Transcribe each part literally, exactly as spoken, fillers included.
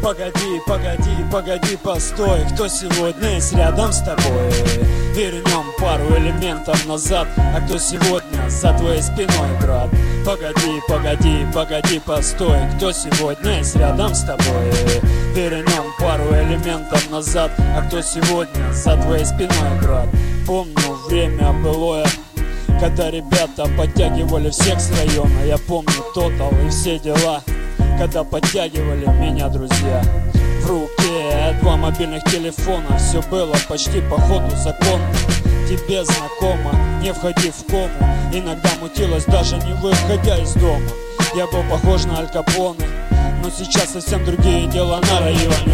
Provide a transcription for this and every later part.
Погоди, погоди, погоди, постой. Кто сегодня есть рядом с тобой? Вернем пару элементов назад. А кто сегодня за твоей спиной, брат? Погоди, погоди, погоди, постой. Кто сегодня есть рядом с тобой? Вернем пару элементов назад. А кто сегодня за твоей спиной, брат? Помню время былое, когда ребята подтягивали всех с района. Я помню тотал и все дела, когда подтягивали меня друзья. В руке два мобильных телефона. Все было почти по ходу закона. Тебе знакомо, не входи в кому. Иногда мутилось, даже не выходя из дома. Я был похож на Аль Капоне, но сейчас совсем другие дела на районе.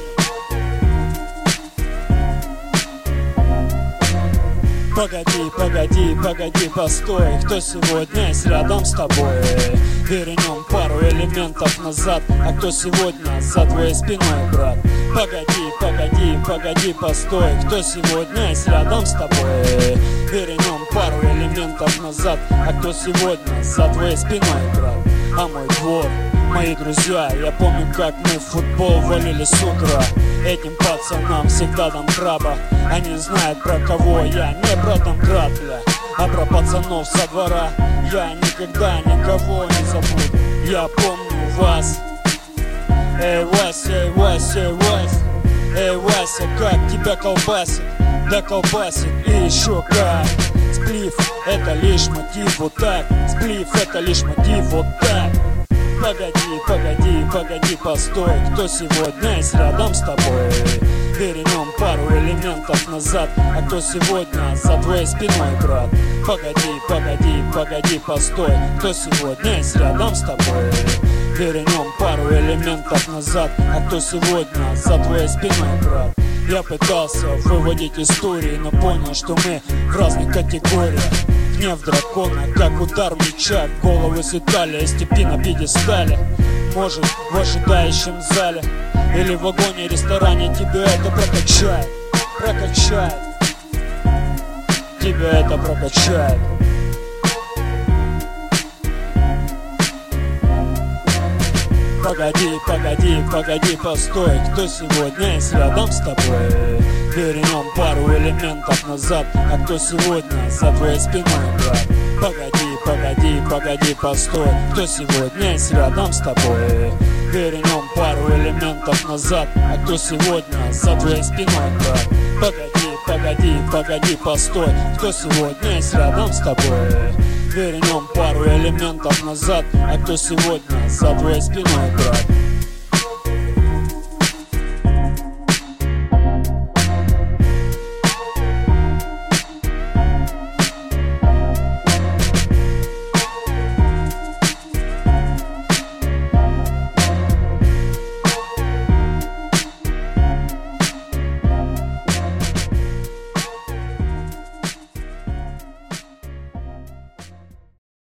Погоди, погоди, погоди, постой. Кто сегодня есть рядом с тобой? Вернем пару элементов назад. А кто сегодня за твоей спиной, брат? Погоди, погоди, погоди, постой. Кто сегодня есть рядом с тобой? Вернем пару элементов назад. А кто сегодня за твоей спиной, брат? А мой двор, мои друзья. Я помню, как мы в футбол валили с утра. Этим пацанам всегда дам краба. Они знают, про кого я, не про Домкратля, а про пацанов со двора. Я никогда никого не забуду. Я помню вас. Эй, Вася, эй, Вася, эй, Вася. Эй, Вася, как тебя колбасит? Да колбасит и еще как. Сплив — это лишь мотив, вот так. Сплив — это лишь мотив, вот так. Погоди, погоди, погоди, постой. Кто сегодня есть рядом с тобой? Вернем пару элементов назад. А кто сегодня за твоей спиной, брат? Погоди, погоди, погоди, постой. Кто сегодня есть рядом с тобой? Вернем пару элементов назад. А кто сегодня за твоей спиной, брат? Я пытался выводить истории, но понял, что мы в разных категориях. Гнев дракона, как удар меча. Головы слетали, из степи на пьедестале. Может, в ожидающем зале или в вагоне, ресторане. Тебя это прокачает, прокачает. Тебя это прокачает. Погоди, погоди, погоди, постой. Кто сегодня есть рядом с тобой? Вернем пару элементов назад. А кто сегодня за твоей спиной, брат? Погоди, погоди, погоди, постой. Кто сегодня есть рядом с тобой? Вернем пару элементов назад. А кто сегодня за твоей спиной, брат? Погоди, погоди, погоди, постой. Кто сегодня есть рядом с тобой? Вернем пару элементов назад. А кто сегодня за твоей спиной, брат?